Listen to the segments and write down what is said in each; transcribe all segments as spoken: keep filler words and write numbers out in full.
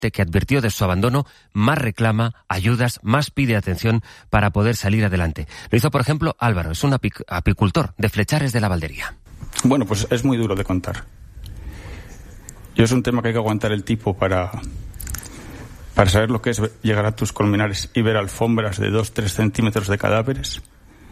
que advirtió de su abandono, más reclama ayudas, más pide atención para poder salir adelante. Lo hizo, por ejemplo, Álvaro, es un apic- apicultor de Flechares de la Valdería. Bueno, pues es muy duro de contar. Yo es un tema que hay que aguantar el tipo para, para saber lo que es llegar a tus colmenares y ver alfombras de dos, tres centímetros de cadáveres.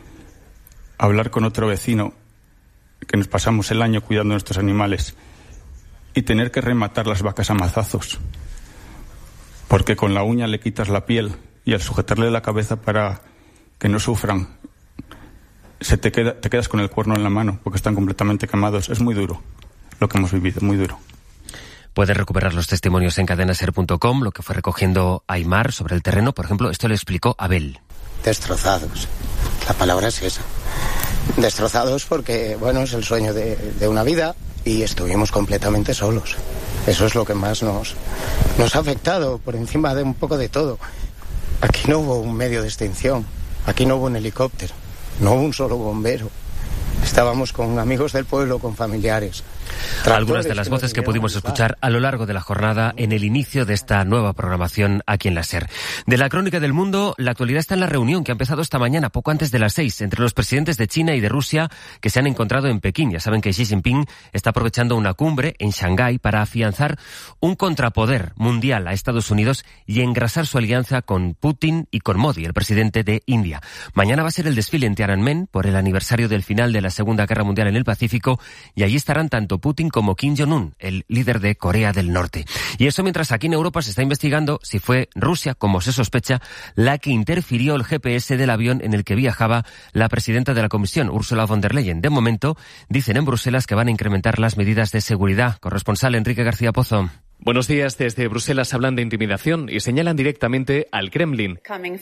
Hablar con otro vecino que nos pasamos el año cuidando de nuestros animales y tener que rematar las vacas a mazazos. Porque con la uña le quitas la piel y al sujetarle la cabeza para que no sufran, se te queda, te quedas con el cuerno en la mano porque están completamente quemados. Es muy duro lo que hemos vivido, muy duro. Puedes recuperar los testimonios en cadena ser punto com, lo que fue recogiendo Aymar sobre el terreno. Por ejemplo, esto le explicó Abel. Destrozados. La palabra es esa. Destrozados porque, bueno, es el sueño de, de una vida y estuvimos completamente solos. Eso es lo que más nos, nos ha afectado, por encima de un poco de todo. Aquí no hubo un medio de extinción, aquí no hubo un helicóptero, no hubo un solo bombero. Estábamos con amigos del pueblo, con familiares. Algunas de las voces que pudimos escuchar a lo largo de la jornada en el inicio de esta nueva programación aquí en la SER. De la crónica del mundo, la actualidad está en la reunión que ha empezado esta mañana, poco antes de las seis, entre los presidentes de China y de Rusia que se han encontrado en Pekín. Ya saben que Xi Jinping está aprovechando una cumbre en Shanghái para afianzar un contrapoder mundial a Estados Unidos y engrasar su alianza con Putin y con Modi, el presidente de India. Mañana va a ser el desfile en Tiananmen por el aniversario del final de la Segunda Guerra Mundial en el Pacífico y allí estarán tanto Putin como Kim Jong-un, el líder de Corea del Norte. Y eso mientras aquí en Europa se está investigando si fue Rusia, como se sospecha, la que interfirió el G P S del avión en el que viajaba la presidenta de la Comisión, Ursula von der Leyen. De momento, dicen en Bruselas que van a incrementar las medidas de seguridad. Corresponsal Enrique García Pozo. Buenos días. Desde Bruselas hablan de intimidación y señalan directamente al Kremlin.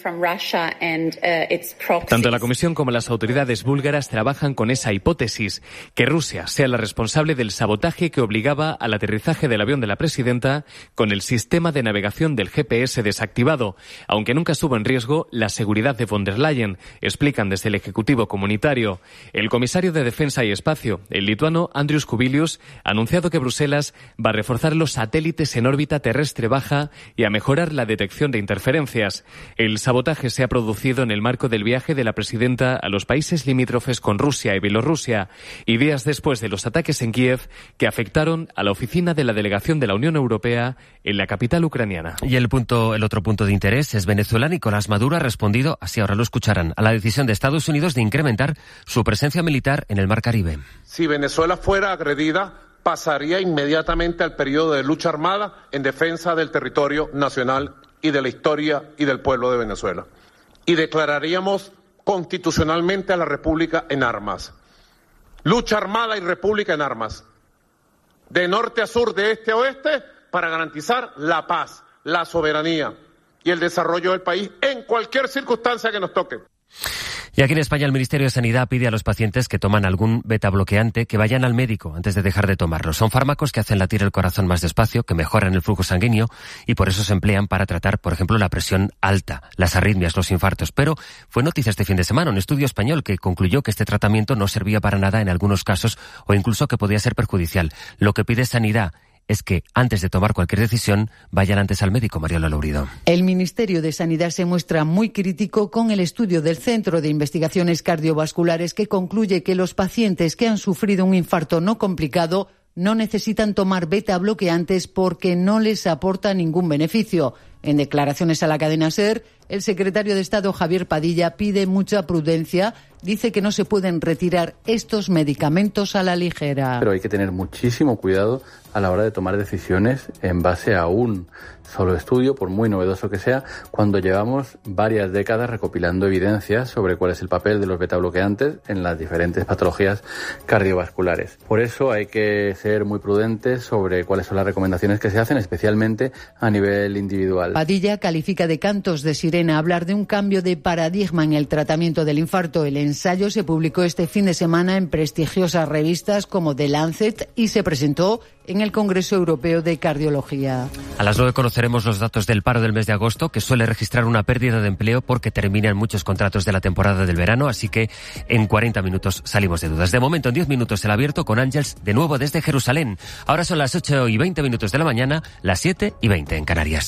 Tanto la Comisión como las autoridades búlgaras trabajan con esa hipótesis, que Rusia sea la responsable del sabotaje que obligaba al aterrizaje del avión de la presidenta con el sistema de navegación del G P S desactivado, aunque nunca estuvo en riesgo la seguridad de von der Leyen, explican desde el Ejecutivo Comunitario. El comisario de Defensa y Espacio, el lituano Andrius Kubilius, ha anunciado que Bruselas va a reforzar los satélites en órbita terrestre baja y a mejorar la detección de interferencias. El sabotaje se ha producido en el marco del viaje de la presidenta a los países limítrofes con Rusia y Bielorrusia y días después de los ataques en Kiev que afectaron a la oficina de la delegación de la Unión Europea en la capital ucraniana. Y el punto, el otro punto de interés es Venezuela. Nicolás Maduro ha respondido, así ahora lo escucharán, a la decisión de Estados Unidos de incrementar su presencia militar en el Mar Caribe. Si Venezuela fuera agredida, pasaría inmediatamente al periodo de lucha armada en defensa del territorio nacional y de la historia y del pueblo de Venezuela. Y declararíamos constitucionalmente a la República en armas. Lucha armada y República en armas. De norte a sur, de este a oeste, para garantizar la paz, la soberanía y el desarrollo del país en cualquier circunstancia que nos toque. Y aquí en España el Ministerio de Sanidad pide a los pacientes que toman algún betabloqueante que vayan al médico antes de dejar de tomarlo. Son fármacos que hacen latir el corazón más despacio, que mejoran el flujo sanguíneo y por eso se emplean para tratar, por ejemplo, la presión alta, las arritmias, los infartos. Pero fue noticia este fin de semana un estudio español que concluyó que este tratamiento no servía para nada en algunos casos o incluso que podía ser perjudicial. Lo que pide Sanidad es que antes de tomar cualquier decisión vayan antes al médico. Mariola Lourido. El Ministerio de Sanidad se muestra muy crítico con el estudio del Centro de Investigaciones Cardiovasculares que concluye que los pacientes que han sufrido un infarto no complicado no necesitan tomar beta bloqueantes porque no les aporta ningún beneficio. En declaraciones a la cadena SER, el secretario de Estado Javier Padilla pide mucha prudencia. Dice que no se pueden retirar estos medicamentos a la ligera. Pero hay que tener muchísimo cuidado a la hora de tomar decisiones en base a un solo estudio, por muy novedoso que sea, cuando llevamos varias décadas recopilando evidencias sobre cuál es el papel de los betabloqueantes en las diferentes patologías cardiovasculares. Por eso hay que ser muy prudentes sobre cuáles son las recomendaciones que se hacen, especialmente a nivel individual. Padilla califica de cantos de sirena hablar de un cambio de paradigma en el tratamiento del infarto. El ensayo se publicó este fin de semana en prestigiosas revistas como The Lancet y se presentó en el Congreso Europeo de Cardiología. A las nueve conoceremos los datos del paro del mes de agosto, que suele registrar una pérdida de empleo porque terminan muchos contratos de la temporada del verano, así que en cuarenta minutos salimos de dudas. De momento, en diez minutos el abierto con Ángels, de nuevo desde Jerusalén. Ahora son las ocho y veinte minutos de la mañana, las siete y veinte en Canarias.